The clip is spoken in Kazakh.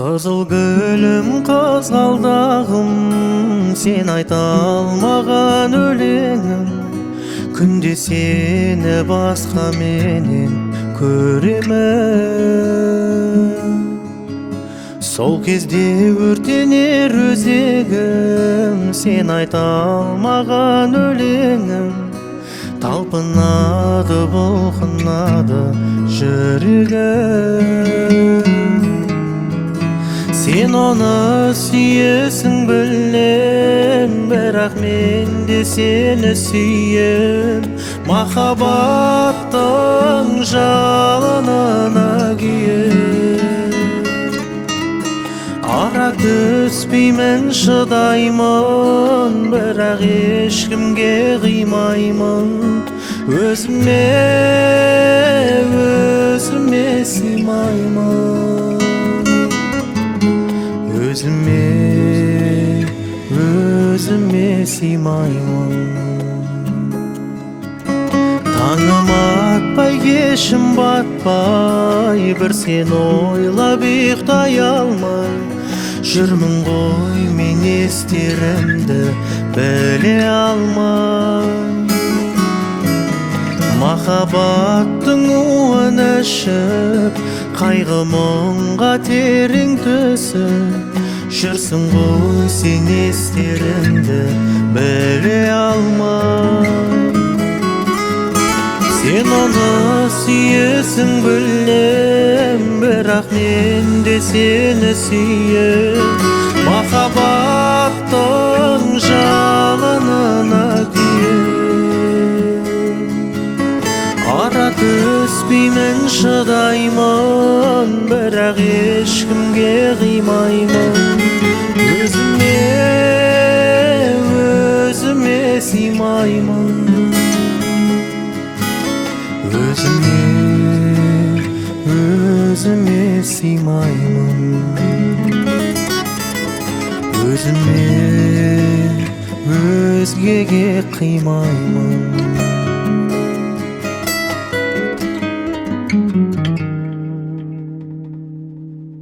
Kızıl gülüm kızgaldağım, sen ayta almagan öleğim. Күнде сені басқа менен көремін. Сол кезде өртенер өзегім, сен айта алмаған өлеңім. Талпынады, бұлқынады жүрегім. Сен оны сүйесің білем, бірақ мен де сені сүйем. Махаббаттың жалынына күйем. Ара түспеймін, шыдаймын, бірақ ешкімге қимаймын. Өзіме сыймаймын. Өзіме сыймаймын. Таңым атпай, кешім батпай, бір сен ойлап ұйықтай алмай жүрмін ғой мен, естерімді біле алмай. Махаббаттың уын ішіп, қайғы мұңға терең түсіп жүрсің ғой сен, естерімді біле алмай. Сен оны сүйесің білем, бірақ мен де сені сүйем. Махаббаттың жалынына күйем. Ара түспеймін, шыдаймын, бірақ ешкімге қимаймын. Өзіме сыймаймын. Өзіме сыймаймын. Өзіме өзгеге қимаймын.